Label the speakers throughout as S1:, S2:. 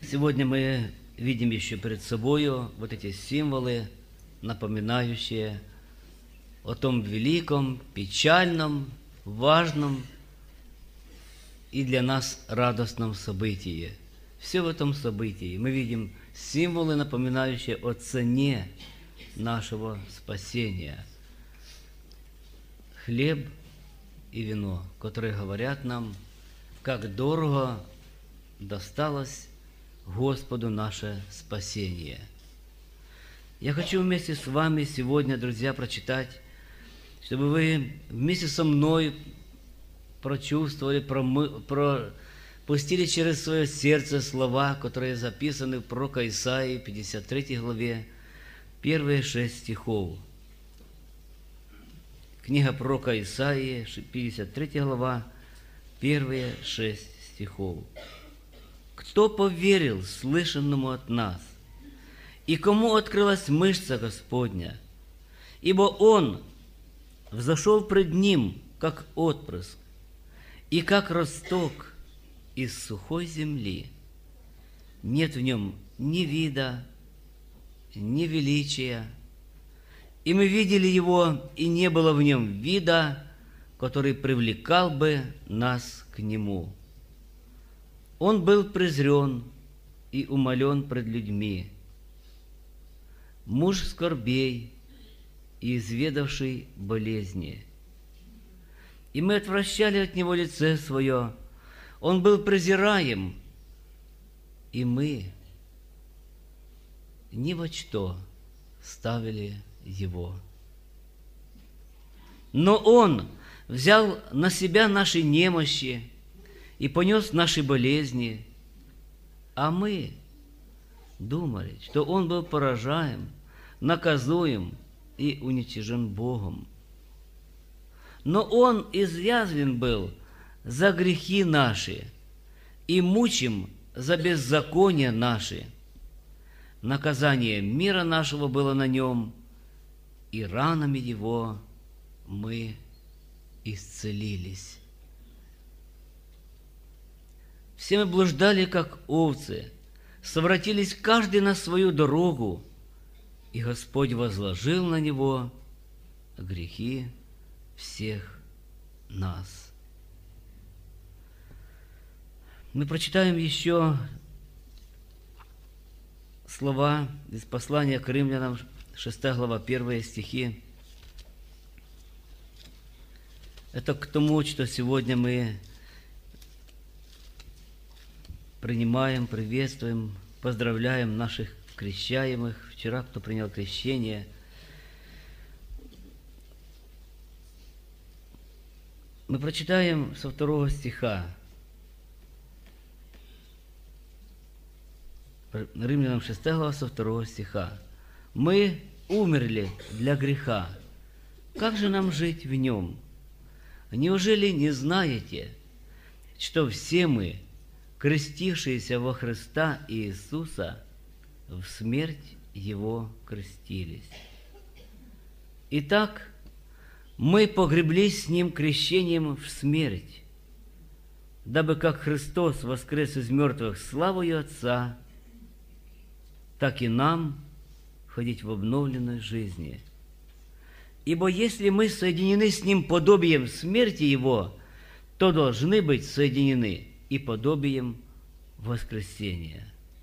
S1: Сегодня мы видим еще перед собою вот эти символы, напоминающие о том великом, печальном, важном и для нас радостном событии. Все в этом событии мы видим символы, напоминающие о цене нашего спасения. Хлеб и вино, которые говорят нам, как дорого досталось Господу наше спасение. Я хочу вместе с вами сегодня, друзья, прочитать, чтобы вы вместе со мной прочувствовали, пропустили через свое сердце слова, которые записаны в пророка Исаии, 53 главе, первые 6 стихов. Книга пророка Исаии, 53 глава, первые 6 стихов. «Кто поверил слышанному от нас, и кому открылась мышца Господня? Ибо Он взошел пред Ним, как отпрыск, и как росток из сухой земли. Нет в Нем ни вида, ни величия. И мы видели Его, и не было в Нем вида, который привлекал бы нас к Нему. Он был презрен и умолен пред людьми, муж скорбей и изведавший болезни. И мы отвращали от Него лице Свое, Он был презираем, и мы ни во что ставили Его. Но Он взял на себя наши немощи и понес наши болезни, а мы думали, что Он был поражаем, наказуем и уничижен Богом. Но Он изъязвлен был за грехи наши и мучим за беззакония наши. Наказание мира нашего было на Нем, и ранами Его мы исцелились. Все мы блуждали, как овцы, совратились каждый на свою дорогу, и Господь возложил на Него грехи всех нас. Мы прочитаем еще слова из послания к римлянам, 6 глава, 1 стихи. Это к тому, что сегодня мы принимаем, приветствуем, поздравляем наших крещаемых. Вчера кто принял крещение. Мы прочитаем со 2 стиха. Римлянам 6 глава, со 2 стиха. «Мы умерли для греха. Как же нам жить в нем? Неужели не знаете, что все мы, крестившиеся во Христа Иисуса, в смерть Его крестились? Итак, мы погреблись с Ним крещением в смерть, дабы как Христос воскрес из мертвых славою Отца, так и нам ходить в обновленной жизни. Ибо если мы соединены с Ним подобием смерти Его, то должны быть соединены и подобием воскресения.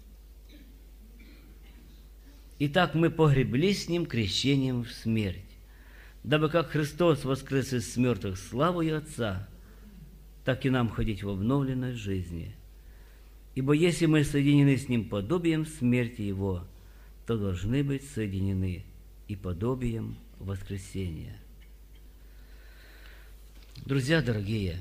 S1: Итак, мы погреблись с Ним крещением в смерть, дабы как Христос воскрес из мертвых славою Отца, так и нам ходить в обновленной жизни. Ибо если мы соединены с Ним подобием смерти Его, то должны быть соединены и подобием воскресения». Друзья дорогие,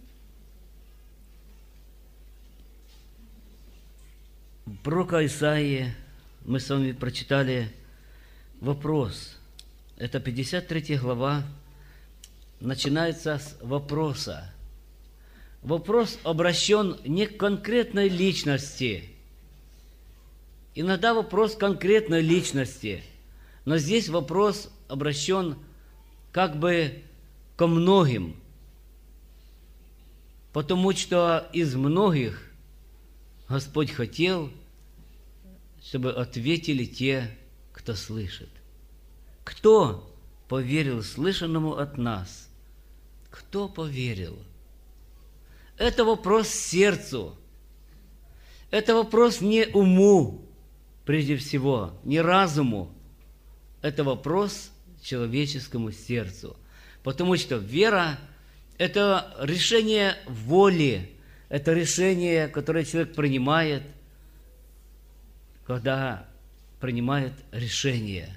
S1: в пророка Исаии мы с вами прочитали вопрос. Это 53 глава, начинается с вопроса. Вопрос обращен не к конкретной личности. Иногда вопрос конкретной личности, но здесь вопрос обращен как бы ко многим, потому что из многих Господь хотел чтобы ответили те, кто слышит. Кто поверил слышанному от нас? Кто поверил? Это вопрос сердцу. Это вопрос не уму, прежде всего, не разуму. Это вопрос человеческому сердцу. Потому что вера – это решение воли, это решение, которое человек принимает, когда принимает решение.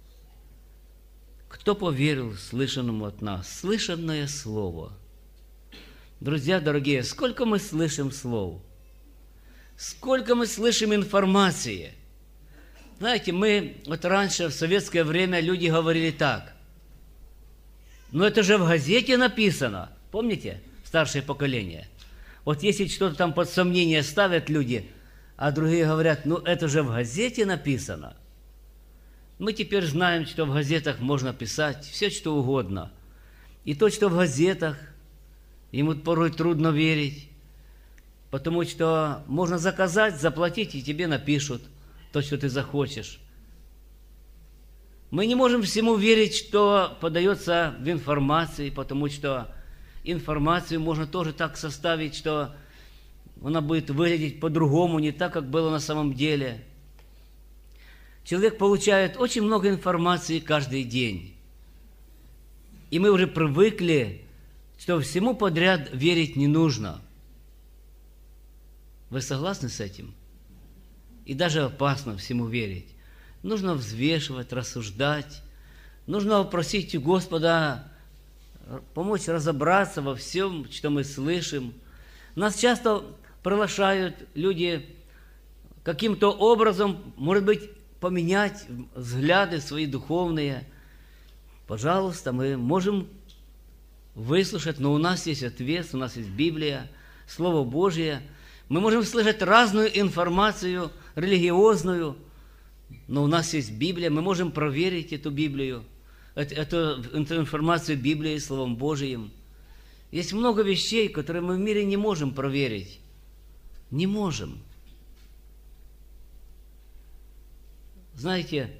S1: Кто поверил слышанному от нас? Слышанное слово. Друзья дорогие, сколько мы слышим слов? Сколько мы слышим информации? Знаете, мы вот раньше, в советское время, люди говорили так. Но это же в газете написано. Помните? Старшее поколение. Вот если что-то там под сомнение ставят люди, а другие говорят, ну это же в газете написано. Мы теперь знаем, что в газетах можно писать все, что угодно. И то, что в газетах, ему порой трудно верить, потому что можно заказать, заплатить, и тебе напишут то, что ты захочешь. Мы не можем всему верить, что подается в информации, потому что информацию можно тоже так составить, что она будет выглядеть по-другому, не так, как было на самом деле. Человек получает очень много информации каждый день. И мы уже привыкли, что всему подряд верить не нужно. Вы согласны с этим? И даже опасно всему верить. Нужно взвешивать, рассуждать. Нужно просить у Господа помочь разобраться во всем, что мы слышим. Нас часто приглашают люди каким-то образом, может быть, поменять взгляды свои духовные. Пожалуйста, мы можем выслушать, но у нас есть ответ, у нас есть Библия, Слово Божье. Мы можем слышать разную информацию религиозную, но у нас есть Библия, мы можем проверить эту Библию, эту информацию Библии, Словом Божьим. Есть много вещей, которые мы в мире не можем проверить. Не можем. Знаете,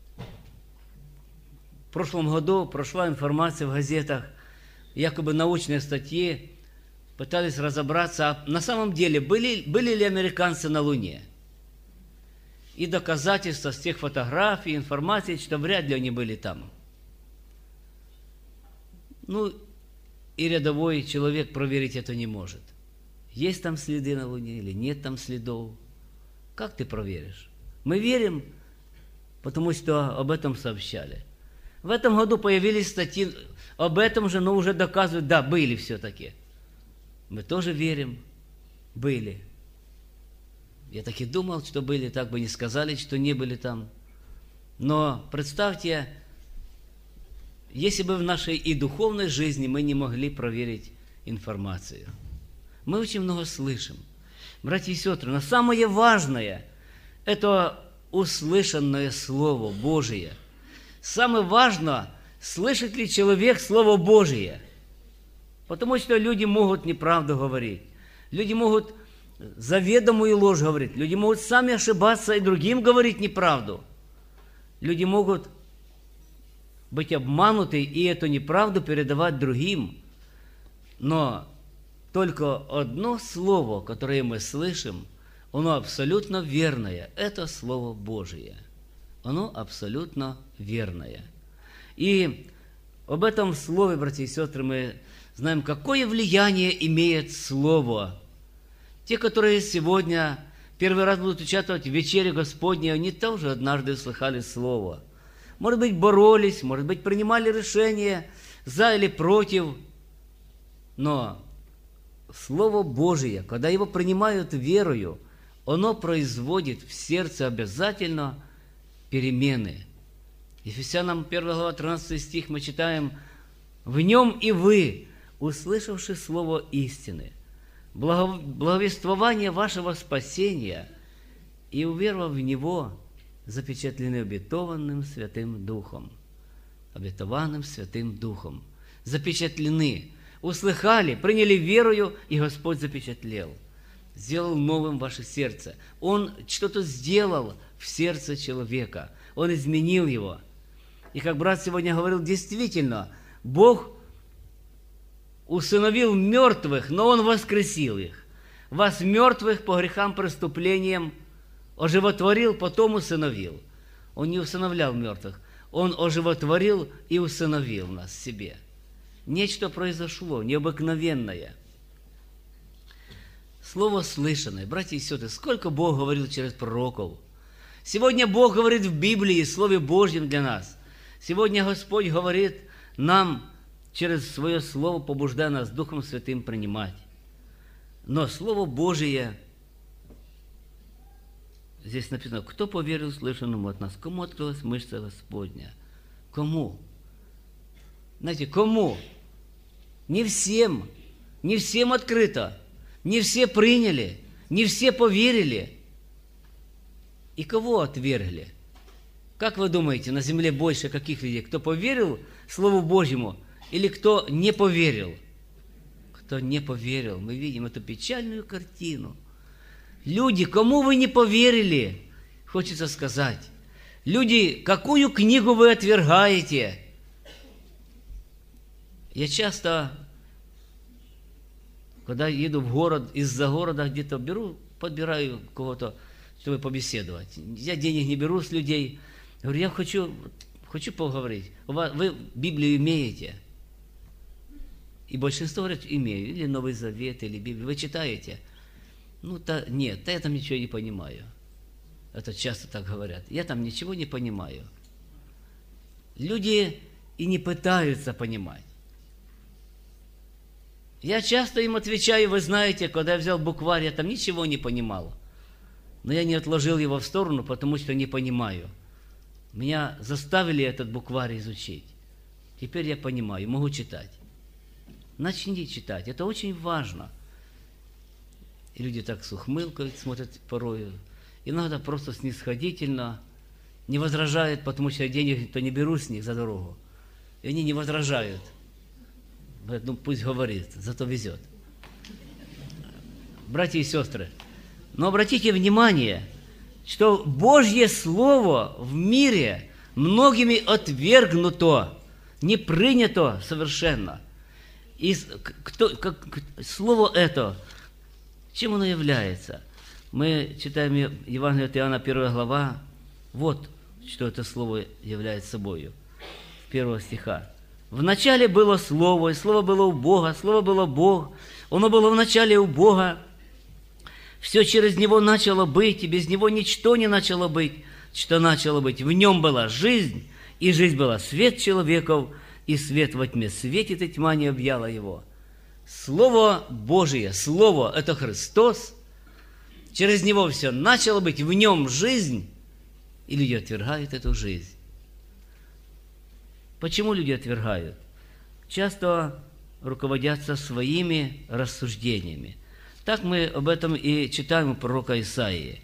S1: в прошлом году прошла информация в газетах, якобы научные статьи, пытались разобраться, а на самом деле были ли американцы на Луне. И доказательства с тех фотографий, информации, что вряд ли они были там. Ну, и рядовой человек проверить это не может. Есть там следы на Луне или нет там следов. Как ты проверишь? Мы верим, потому что об этом сообщали. В этом году появились статьи об этом же, но уже доказывают, да, были все-таки. Мы тоже верим, были. Я так и думал, что были, так бы не сказали, что не были там. Но представьте, если бы в нашей и духовной жизни мы не могли проверить информацию. Мы очень много слышим. Братья и сестры, но самое важное – это услышанное Слово Божие. Самое важное – слышит ли человек Слово Божие. Потому что люди могут неправду говорить. Люди могут заведомую ложь говорить. Люди могут сами ошибаться и другим говорить неправду. Люди могут быть обмануты и эту неправду передавать другим. Но только одно слово, которое мы слышим, оно абсолютно верное. Это Слово Божие. Оно абсолютно верное. И об этом слове, братья и сестры, мы знаем, какое влияние имеет Слово. Те, которые сегодня первый раз будут участвовать в вечере Господней, они тоже однажды слыхали Слово. Может быть, боролись, может быть, принимали решения за или против. Но Слово Божие, когда его принимают верою, оно производит в сердце обязательно перемены. Ефесянам 1 глава 13 стих мы читаем: «В нем и вы, услышавши слово истины, благовествование вашего спасения, и уверовав в него, запечатлены обетованным Святым Духом». Обетованным Святым Духом. Запечатлены. Услыхали, приняли верою, и Господь запечатлел. сделал новым ваше сердце. Он что-то сделал в сердце человека. Он изменил его. И как брат сегодня говорил, действительно, Бог усыновил мертвых, но Он воскресил их. Вас мертвых по грехам, преступлениям оживотворил, потом усыновил. Он не усыновлял мертвых. Он оживотворил и усыновил нас себе. Нечто произошло, необыкновенное. Слово слышанное. Братья и сестры, сколько Бог говорил через пророков. Сегодня Бог говорит в Библии, в Слове Божьем для нас. Сегодня Господь говорит нам через свое Слово, побуждая нас Духом Святым принимать. Но Слово Божие, здесь написано, кто поверил слышанному от нас, кому открылась мышца Господня? Кому? Знаете, кому? Не всем. Не всем открыто. Не все приняли. Не все поверили. И кого отвергли? Как вы думаете, на земле больше каких людей? Кто поверил Слову Божьему или кто не поверил? Кто не поверил. Мы видим эту печальную картину. Люди, кому вы не поверили, хочется сказать. Люди, какую книгу вы отвергаете? Я часто, когда еду в город, из-за города где-то подбираю кого-то, чтобы побеседовать. Я денег не беру с людей. Говорю, я хочу поговорить. Вы Библию имеете? И большинство говорят, имею. Или Новый Завет, или Библию. Вы читаете? Нет, я там ничего не понимаю. Это часто так говорят. Я там ничего не понимаю. Люди и не пытаются понимать. Я часто им отвечаю, вы знаете, когда я взял букварь, я там ничего не понимал. Но я не отложил его в сторону, потому что не понимаю. Меня заставили этот букварь изучить. Теперь я понимаю, могу читать. Начни читать, это очень важно. И люди так с ухмылкой смотрят порою. Иногда просто снисходительно, не возражают, потому что я денег-то не беру с них за дорогу. И они не возражают. Поэтому пусть говорит, зато везет. Братья и сестры, но обратите внимание, что Божье Слово в мире многими отвергнуто, не принято совершенно. И Слово это, чем оно является? Мы читаем Евангелие от Иоанна, 1 глава, вот что это Слово является собою, 1 стиха. В начале было Слово, и Слово было у Бога, Слово было Бог, оно было в начале у Бога. Все через Него начало быть, и без Него ничто не начало быть, что начало быть. В Нем была жизнь, и жизнь была свет человеков, и свет во тьме светит, и тьма не объяла Его. Слово Божие, Слово – это Христос, через Него все начало быть, в Нем жизнь, и люди отвергают эту жизнь. Почему люди отвергают? Часто руководятся своими рассуждениями. Так мы об этом и читаем у пророка Исаии.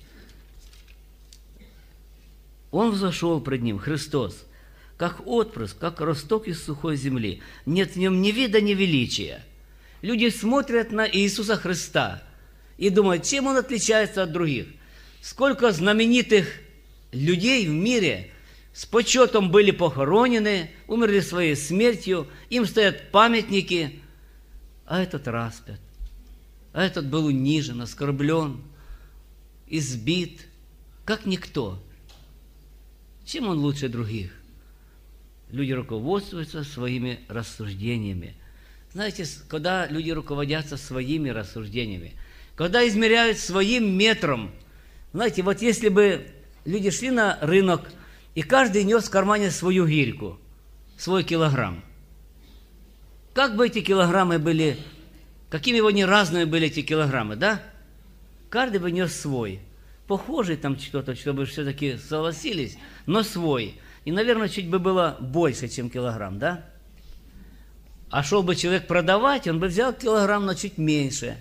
S1: Он взошел пред ним, Христос, как отпрыск, как росток из сухой земли. Нет в нем ни вида, ни величия. Люди смотрят на Иисуса Христа и думают, чем Он отличается от других. Сколько знаменитых людей в мире с почетом были похоронены, умерли своей смертью, им стоят памятники, а этот распят, а этот был унижен, оскорблен, избит, как никто. Чем он лучше других? Люди руководствуются своими рассуждениями. Знаете, когда люди руководятся своими рассуждениями, когда измеряют своим метром, знаете, вот если бы люди шли на рынок, и каждый нес в кармане свою гирьку, свой килограмм. Как бы эти килограммы были, какими бы они разными были эти килограммы, да? Каждый бы нес свой. Похожий там что-то, чтобы все-таки согласились, но свой. И, наверное, чуть бы было больше, чем килограмм, да? А шел бы человек продавать, он бы взял килограмм, но чуть меньше.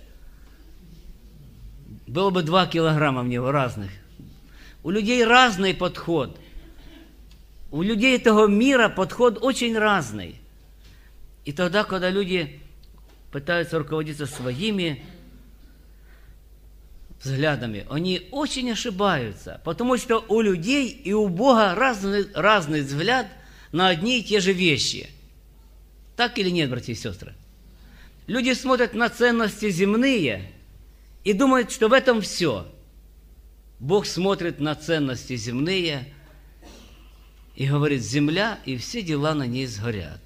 S1: Было бы 2 килограмма в него разных. У людей разный подход. У людей этого мира подход очень разный. И тогда, когда люди пытаются руководиться своими взглядами, они очень ошибаются, потому что у людей и у Бога разный взгляд на одни и те же вещи. Так или нет, братья и сестры? Люди смотрят на ценности земные и думают, что в этом все. Бог смотрит на ценности земные и говорит: земля и все дела на ней сгорят.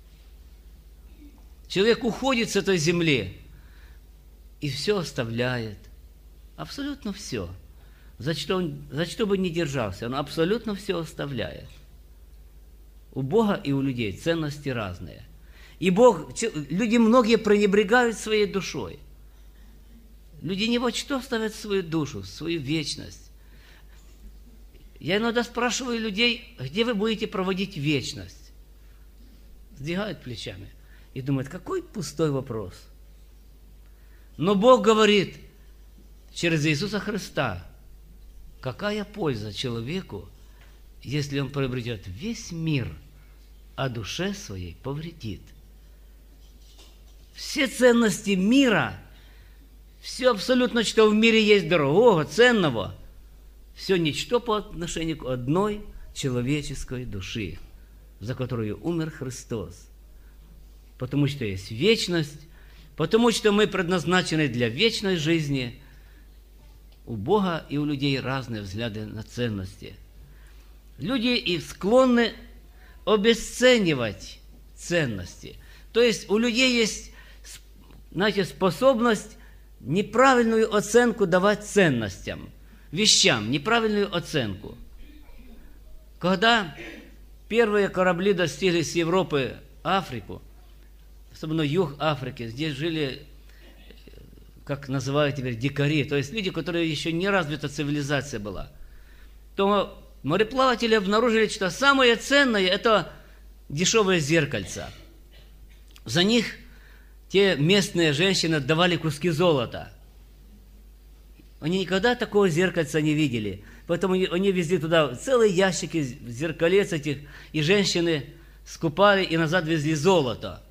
S1: Человек уходит с этой земли и все оставляет. Абсолютно все. За что бы ни держался, он абсолютно все оставляет. У Бога и у людей ценности разные. И люди многие пренебрегают своей душой. Люди ни во что ставят свою душу, свою вечность. Я иногда спрашиваю людей: где вы будете проводить вечность? Сдвигают плечами и думают: какой пустой вопрос. Но Бог говорит через Иисуса Христа: какая польза человеку, если он приобретет весь мир, а душе своей повредит? Все ценности мира, все абсолютно, что в мире есть дорогого, ценного, все ничто по отношению к одной человеческой души, за которую умер Христос. Потому что есть вечность, потому что мы предназначены для вечной жизни. У Бога и у людей разные взгляды на ценности. Люди и склонны обесценивать ценности. То есть у людей есть, знаете, способность неправильную оценку давать ценностям, вещам, неправильную оценку. Когда первые корабли достигли с Европы Африку, особенно юг Африки, здесь жили, как называют теперь, дикари, то есть люди, которые еще не развита цивилизация была, то мореплаватели обнаружили, что самое ценное – это дешевые зеркальца. За них те местные женщины давали куски золота. Они никогда такого зеркальца не видели, поэтому они везли туда целые ящики зеркалец этих, и женщины скупали и назад везли золото.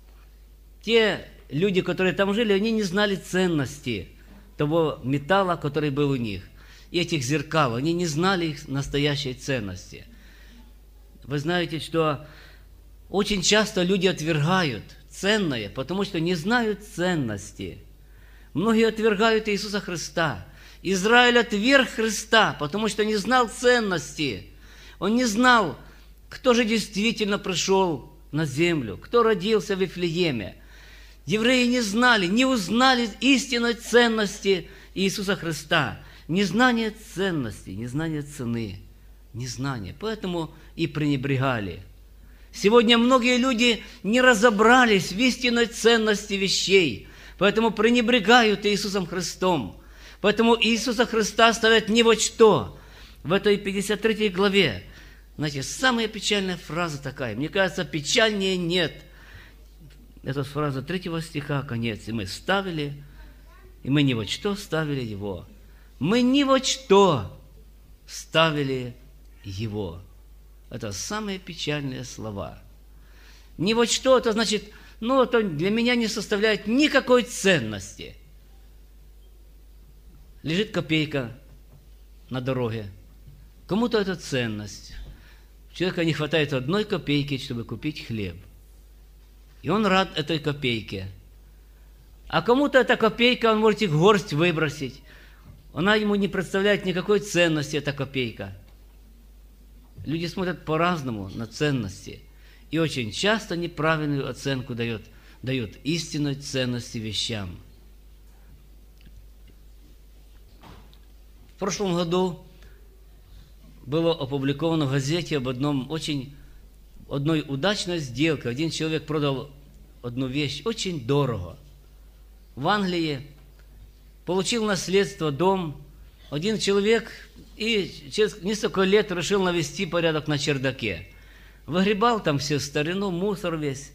S1: Те люди, которые там жили, они не знали ценности того металла, который был у них, и этих зеркал, они не знали их настоящей ценности. Вы знаете, что очень часто люди отвергают ценное, потому что не знают ценности. Многие отвергают Иисуса Христа. Израиль отверг Христа, потому что не знал ценности. Он не знал, кто же действительно пришел на землю, кто родился в Вифлееме. Евреи не знали, не узнали истинной ценности Иисуса Христа. Незнание ценности, незнание цены, незнание. Поэтому и пренебрегали. Сегодня многие люди не разобрались в истинной ценности вещей, поэтому пренебрегают Иисусом Христом. Поэтому Иисуса Христа ставят ни во что. В этой 53 главе, знаете, самая печальная фраза такая, мне кажется, печальнее нет. Это фраза 3 стиха, конец. И мы ставили, и мы ни во что ставили Его. Мы ни во что ставили Его. Это самые печальные слова. Ни во что, это значит, это для меня не составляет никакой ценности. Лежит копейка на дороге. Кому-то это ценность. У человека не хватает 1 копейки, чтобы купить хлеб. И он рад этой копейке. А кому-то эта копейка, он может их в горсть выбросить. Она ему не представляет никакой ценности, эта копейка. Люди смотрят по-разному на ценности. И очень часто неправильную оценку дают истинной ценности вещам. В прошлом году было опубликовано в газете об одной удачной сделке. Один человек продал одну вещь очень дорого. В Англии получил наследство, дом. Один человек и через несколько лет решил навести порядок на чердаке. Выгребал там всю старину, мусор весь.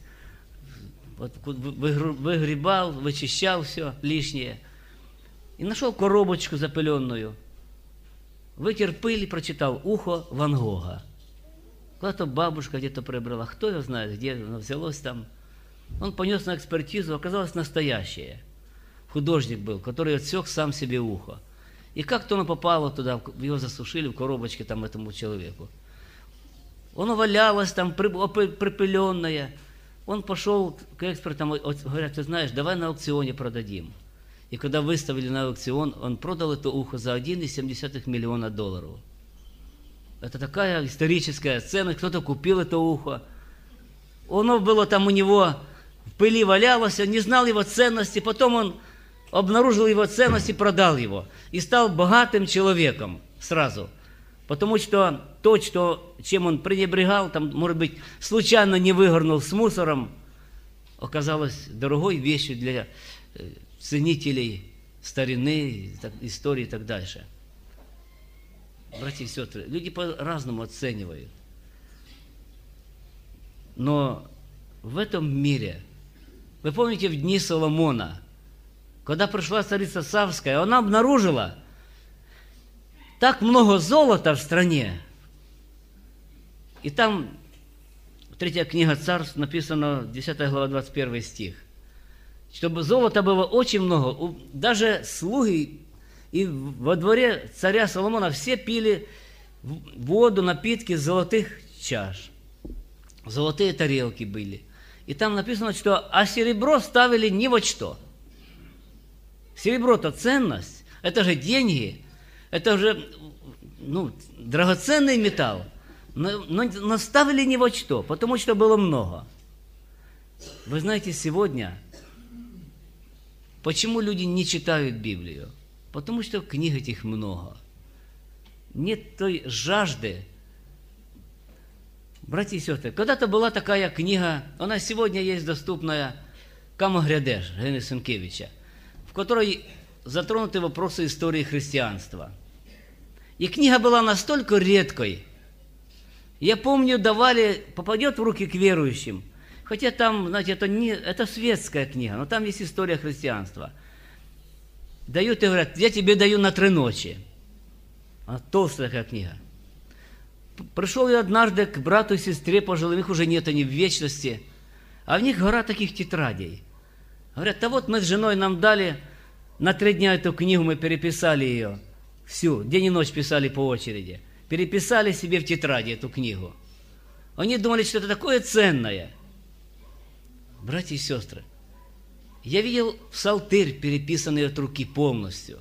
S1: Выгребал, вычищал все лишнее. И нашел коробочку запыленную. Вытер пыль и прочитал «Ухо Ван Гога». Куда-то бабушка где-то прибрала, кто его знает, где оно взялось там. Он понес на экспертизу, оказалось настоящее. художник был, который отсек сам себе ухо. И как-то оно попало туда, его засушили в коробочке там этому человеку. Оно валялось там, припыленное. Он пошел к экспертам, говорят, ты знаешь, давай на аукционе продадим. И когда выставили на аукцион, он продал это ухо за $1,7 миллиона. Это такая историческая ценность, кто-то купил это ухо. Оно было там у него, в пыли валялось, он не знал его ценности, потом он обнаружил его ценность и продал его. И стал богатым человеком сразу. Потому что то, чем он пренебрегал, там, может быть, случайно не выгорнул с мусором, оказалось дорогой вещью для ценителей старины, истории и так дальше. Братья и сестры, люди по-разному оценивают. Но в этом мире, вы помните, в дни Соломона, когда пришла царица Савская, она обнаружила так много золота в стране. И там, 3 книга Царств, написано, 10 глава, 21 стих. Чтобы золота было очень много. Даже слуги и во дворе царя Соломона все пили воду, напитки из золотых чаш. Золотые тарелки были. И там написано, что а серебро ставили ни во что. Серебро-то ценность, это же деньги, это же драгоценный металл. Но ставили ни во что, потому что было много. Вы знаете, сегодня, почему люди не читают Библию? Потому что книг этих много. Нет той жажды. Братья и сестры, когда-то была такая книга, она сегодня есть доступная, Камагрядеш Гени Сенкевича, в которой затронуты вопросы истории христианства. И книга была настолько редкой. Я помню, попадет в руки к верующим, хотя там, знаете, это светская книга, но там есть история христианства. Дают и говорят, я тебе даю на 3 ночи. А толстая такая книга. Пришел я однажды к брату и сестре пожилым, их уже нет, они в вечности, а в них гора таких тетрадей. Говорят, да вот мы с женой нам дали на 3 дня эту книгу, мы переписали ее всю, день и ночь писали по очереди. Переписали себе в тетради эту книгу. Они думали, что это такое ценное. Братья и сестры, я видел псалтырь, переписанный от руки полностью.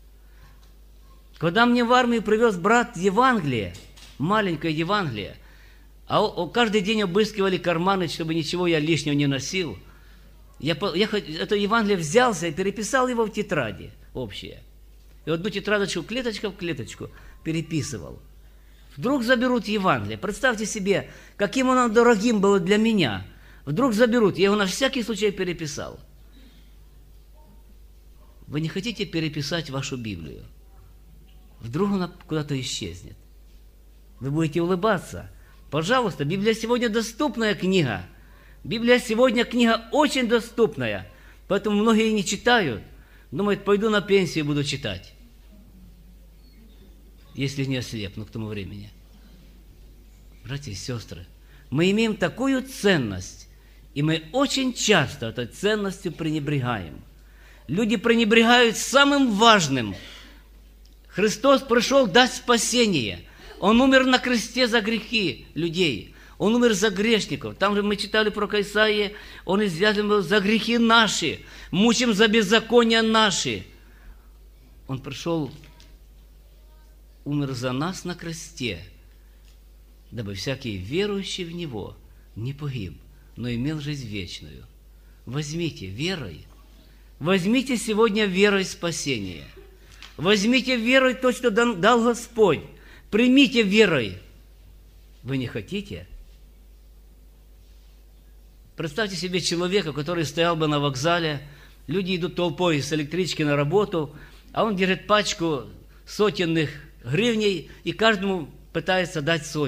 S1: Когда мне в армию привез брат Евангелие, маленькое Евангелие, а каждый день обыскивали карманы, чтобы ничего я лишнего не носил, я это Евангелие взялся и переписал его в тетради общее. И одну тетрадочку, клеточка в клеточку, переписывал. Вдруг заберут Евангелие. Представьте себе, каким оно дорогим было для меня. Вдруг заберут. Я его на всякий случай переписал. Вы не хотите переписать вашу Библию? Вдруг она куда-то исчезнет. Вы будете улыбаться. Пожалуйста, Библия сегодня доступная книга. Библия сегодня книга очень доступная. Поэтому многие не читают. Думают, пойду на пенсию и буду читать. Если не ослепну к тому времени. Братья и сестры, мы имеем такую ценность, и мы очень часто этой ценностью пренебрегаем. Люди пренебрегают самым важным. Христос пришел дать спасение. Он умер на кресте за грехи людей. Он умер за грешников. Там же мы читали про Исаии, Он извязан был за грехи наши, мучим за беззакония наши. Он пришел, умер за нас на кресте, дабы всякий верующий в Него не погиб, но имел жизнь вечную. Возьмите верой, возьмите сегодня верой спасение. Возьмите верой то, что дал Господь. Примите верой. Вы не хотите? Представьте себе человека, который стоял бы на вокзале, люди идут толпой с электрички на работу, а он держит пачку сотенных гривней и каждому пытается дать 100.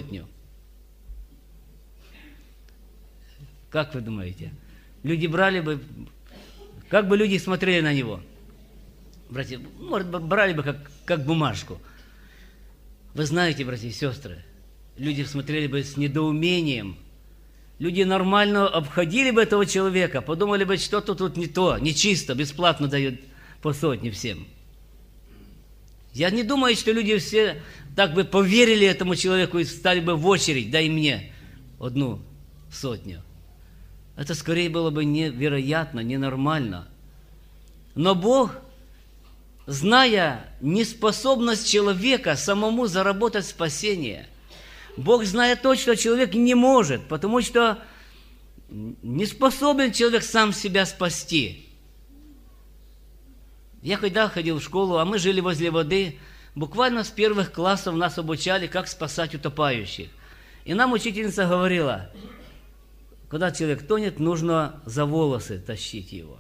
S1: Как вы думаете? Люди брали бы, как бы люди смотрели на него? Братья, может, брали бы как бумажку. Вы знаете, братья и сестры, люди смотрели бы с недоумением. Люди нормально обходили бы этого человека, подумали бы, что-то тут не то, нечисто, бесплатно дают по сотне всем. Я не думаю, что люди все так бы поверили этому человеку и стали бы в очередь, дай мне 1 сотню. Это скорее было бы невероятно, ненормально. Но Бог, зная неспособность человека самому заработать спасение, Бог, зная то, что человек не может, потому что не способен человек сам себя спасти. Я когда ходил в школу, а мы жили возле воды, буквально с первых классов нас обучали, как спасать утопающих. И нам учительница говорила, когда человек тонет, нужно за волосы тащить его.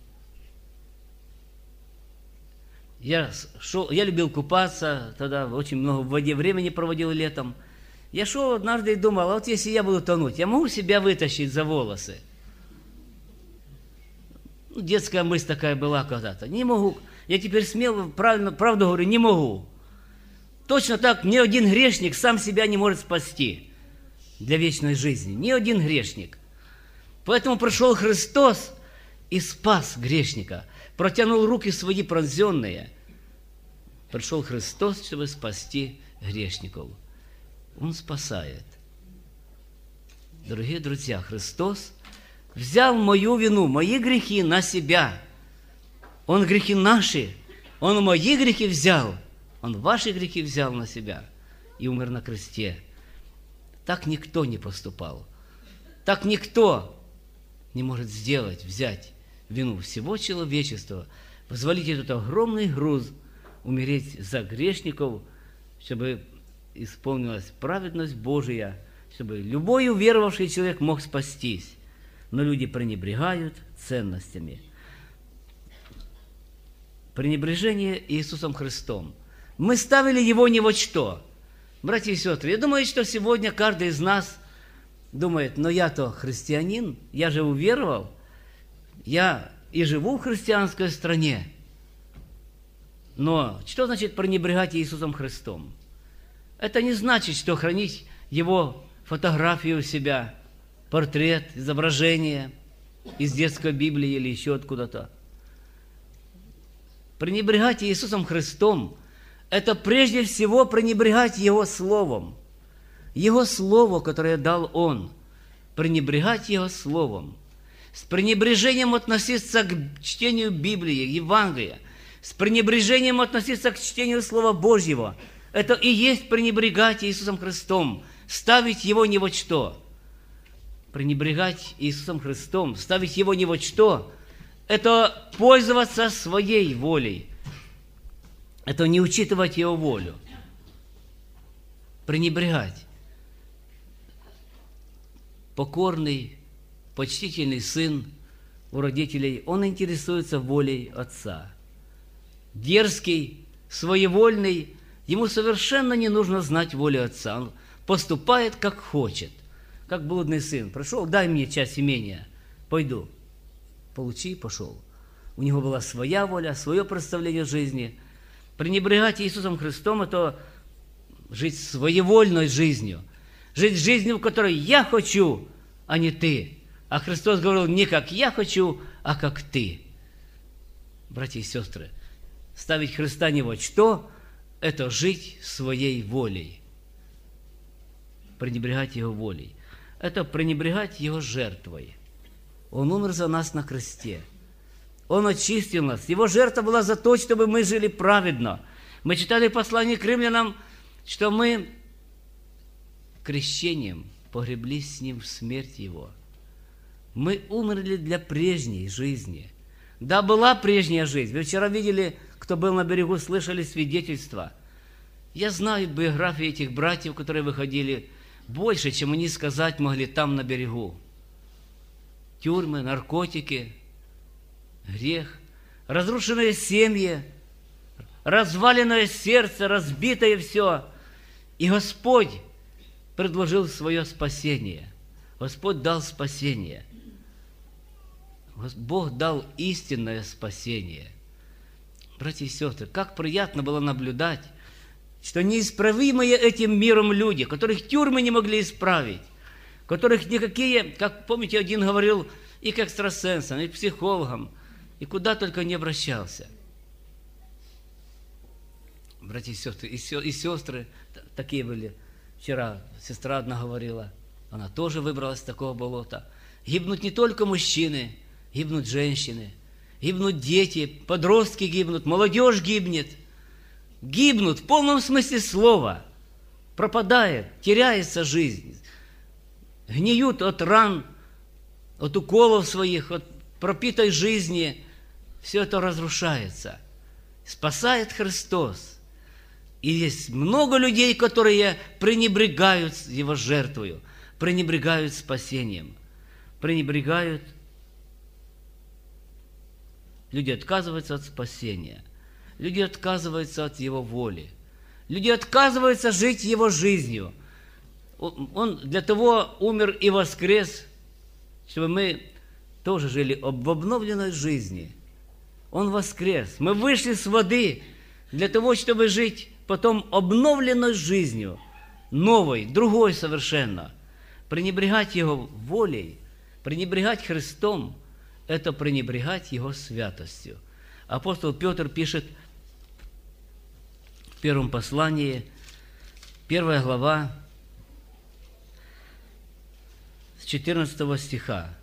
S1: Я любил купаться, тогда очень много в воде времени проводил летом. Я шел однажды и думал, а вот если я буду тонуть, я могу себя вытащить за волосы? Детская мысль такая была когда-то. Не могу. Я теперь смело, правду говорю, не могу. Точно так ни один грешник сам себя не может спасти для вечной жизни. Ни один грешник. Поэтому пришел Христос и спас грешника. Протянул руки свои пронзенные. Пришел Христос, чтобы спасти грешников. Он спасает. Дорогие друзья, Христос взял мою вину, мои грехи на себя. Он грехи наши, Он мои грехи взял, Он ваши грехи взял на себя и умер на кресте. Так никто не поступал. Так никто не может сделать, взять вину всего человечества, позволить этот огромный груз умереть за грешников, чтобы исполнилась праведность Божия, чтобы любой уверовавший человек мог спастись. Но люди пренебрегают ценностями. Пренебрежение Иисусом Христом. Мы ставили Его ни во что. Братья и сестры, я думаю, что сегодня каждый из нас думает, но я-то христианин, я же уверовал, я и живу в христианской стране. Но что значит пренебрегать Иисусом Христом? Это не значит, что хранить Его фотографию у себя, портрет, изображение из детской Библии или еще откуда-то. Пренебрегать Иисусом Христом – это прежде всего пренебрегать Его Словом. Его Слово, которое дал Он. Пренебрегать Его Словом. С пренебрежением относиться к чтению Библии, Евангелия. С пренебрежением относиться к чтению Слова Божьего. Это и есть пренебрегать Иисусом Христом. Ставить Его ни во что. Пренебрегать Иисусом Христом, ставить Его ни во что, это пользоваться своей волей. Это не учитывать Его волю. Пренебрегать. Покорный, почтительный сын у родителей, он интересуется волей отца. Дерзкий, своевольный, ему совершенно не нужно знать волю отца. Он поступает, как хочет. Как блудный сын. Пришел, дай мне часть имения, пойду. Получи, пошел. У него была своя воля, свое представление жизни. Пренебрегать Иисусом Христом – это жить своевольной жизнью. Жить жизнью, в которой я хочу, а не ты. А Христос говорил, не как я хочу, а как ты. Братья и сестры, ставить Христа ни во что – это жить своей волей. Пренебрегать Его волей. Это пренебрегать Его жертвой. Он умер за нас на кресте. Он очистил нас. Его жертва была за то, чтобы мы жили праведно. Мы читали послание к римлянам, что мы крещением погреблись с Ним в смерть Его. Мы умерли для прежней жизни. Да, была прежняя жизнь. Вы вчера видели, кто был на берегу, слышали свидетельства. Я знаю биографии этих братьев, которые выходили больше, чем они сказать могли там на берегу. Тюрьмы, наркотики, грех, разрушенные семьи, разваленное сердце, разбитое все. И Господь предложил свое спасение. Господь дал спасение. Бог дал истинное спасение. Братья и сестры, как приятно было наблюдать, что неисправимые этим миром люди, которых тюрьмы не могли исправить, которых никакие, как помните, один говорил и к экстрасенсам, и к психологам, и куда только не обращался. братья и сестры, и сестры такие были. Вчера сестра одна говорила, она тоже выбралась из такого болота. Гибнут не только мужчины, гибнут женщины, гибнут дети, подростки гибнут, молодежь гибнет. Гибнут в полном смысле слова. Пропадает, теряется жизнь. Гниют от ран, от уколов своих, от пропитой жизни. Все это разрушается. Спасает Христос. И есть много людей, которые пренебрегают Его жертвою, пренебрегают спасением, пренебрегают. Люди отказываются от спасения. Люди отказываются от Его воли. Люди отказываются жить Его жизнью. Он для того умер и воскрес, чтобы мы тоже жили в обновленной жизни. Он воскрес. Мы вышли с воды для того, чтобы жить потом обновленной жизнью, новой, другой совершенно. Пренебрегать Его волей, пренебрегать Христом – это пренебрегать Его святостью. Апостол Петр пишет в первом послании, 1 глава, с 14 стиха.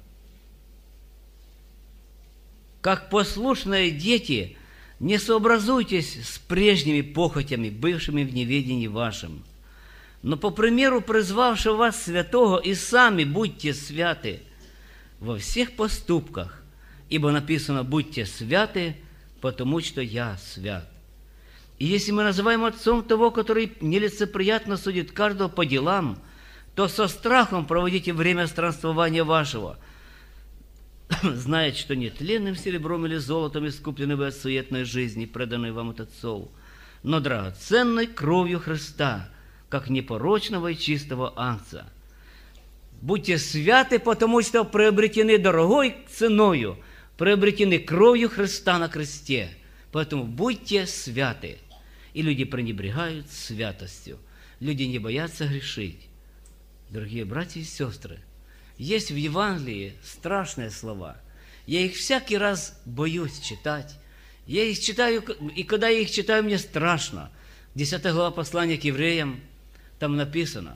S1: «Как послушные дети, не сообразуйтесь с прежними похотями, бывшими в неведении вашем, но по примеру призвавшего вас святого и сами будьте святы во всех поступках, ибо написано: будьте святы, потому что я свят. И если мы называем отцом того, который нелицеприятно судит каждого по делам, то со страхом проводите время странствования вашего, зная, что не тленным серебром или золотом искуплены вы от суетной жизни, преданной вам от отцов, но драгоценной кровью Христа, как непорочного и чистого агнца. Будьте святы, потому что приобретены дорогой ценою, приобретены кровью Христа на кресте. Поэтому будьте святы. И люди пренебрегают святостью. Люди не боятся грешить. Дорогие братья и сестры, есть в Евангелии страшные слова. Я их всякий раз боюсь читать. Я их читаю, и когда я их читаю, мне страшно. 10 глава послания к евреям, там написано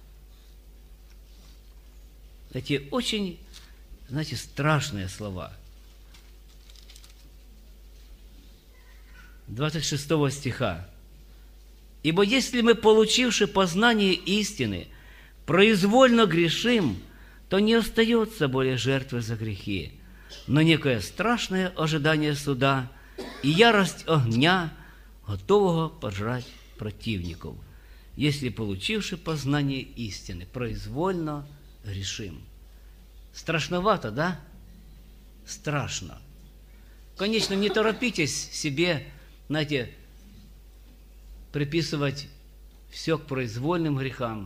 S1: эти очень, знаете, страшные слова. 26 стиха. «Ибо если мы, получивши познание истины, произвольно грешим, то не остается более жертвы за грехи, но некое страшное ожидание суда и ярость огня, готового пожрать противников, если, получивши познание истины, произвольно грешим». Страшновато, да? Страшно. Конечно, не торопитесь себе, знаете, приписывать все к произвольным грехам.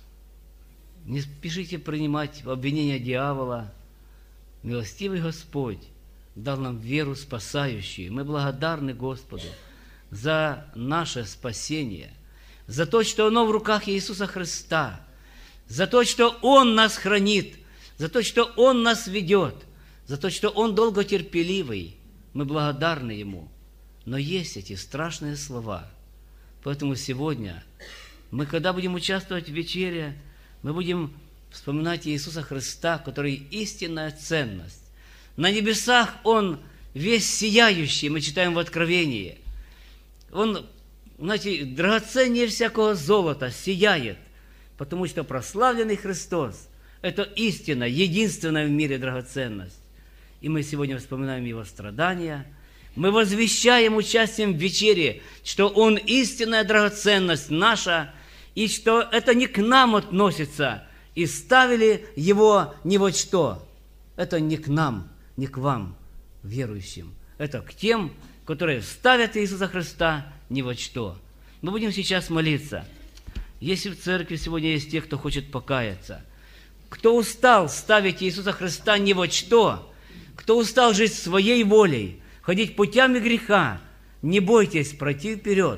S1: Не спешите принимать обвинения дьявола. Милостивый Господь дал нам веру спасающую. Мы благодарны Господу за наше спасение, за то, что оно в руках Иисуса Христа, за то, что Он нас хранит, за то, что Он нас ведет, за то, что Он долготерпеливый. Мы благодарны Ему. Но есть эти страшные слова. Поэтому сегодня мы, когда будем участвовать в вечере, мы будем вспоминать Иисуса Христа, который истинная ценность. На небесах Он весь сияющий, мы читаем в Откровении. Он, знаете, драгоценнее всякого золота сияет, потому что прославленный Христос – это истина, единственная в мире драгоценность. И мы сегодня вспоминаем Его страдания. Мы возвещаем участием в вечере, что Он истинная драгоценность наша, и что это не к нам относится, и ставили Его ни во что. Это не к нам, не к вам, верующим. Это к тем, которые ставят Иисуса Христа ни во что. Мы будем сейчас молиться. Если в церкви сегодня есть те, кто хочет покаяться, кто устал ставить Иисуса Христа ни во что, кто устал жить своей волей, ходить путями греха, не бойтесь пройти вперед.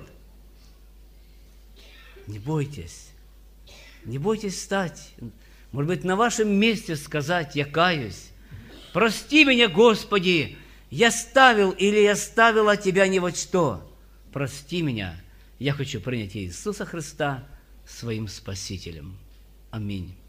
S1: Не бойтесь. Не бойтесь встать. Может быть, на вашем месте сказать: я каюсь. Прости меня, Господи, я ставил или я ставила Тебя ни во что. Прости меня. Я хочу принять Иисуса Христа своим Спасителем. Аминь.